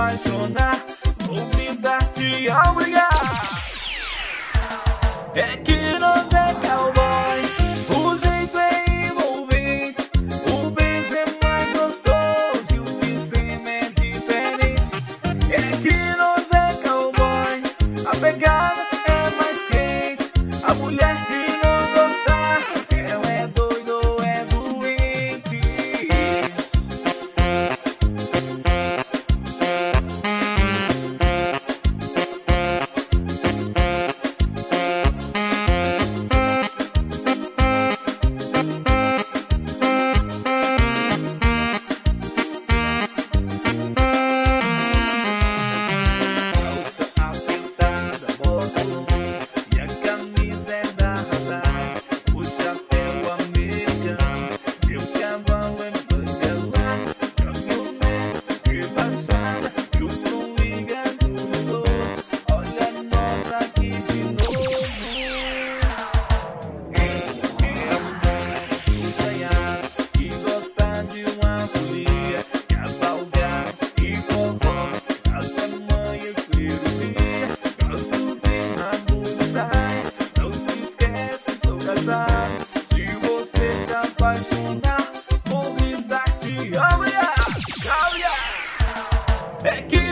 apaixonar, vou tentar te obrigar. É que nós é cowboy, o jeito é envolvente, o beijo é mais gostoso e o sistema é diferente. É que nós é cowboy, a pegada é mais quente, a mulher que não gostar, ela é doida ou é doente. Se você se apaixonar, vou tentar te obrigar. É que